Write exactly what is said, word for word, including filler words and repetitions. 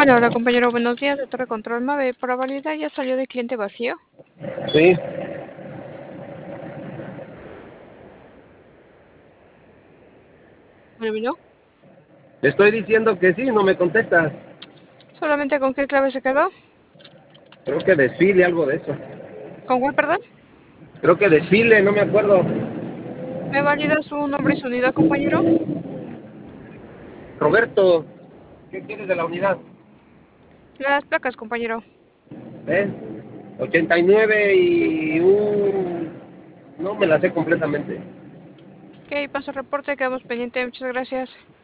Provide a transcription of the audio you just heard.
Bueno, hola compañero, buenos días de Torre Control Mave. Para validar ya salió de cliente vacío. Sí, Bueno, ¿no? te estoy diciendo que sí, no me contestas. ¿Solamente con qué clave se quedó? Creo que desfile, algo de eso. ¿Con cuál, perdón? Creo que desfile, no me acuerdo. ¿Me valida su nombre y su unidad, compañero? Roberto, ¿qué quieres de la unidad? Las placas, compañero. ¿Eh? ochenta y nueve y un... No me la sé completamente. Ok, paso reporte, quedamos pendiente. Muchas gracias.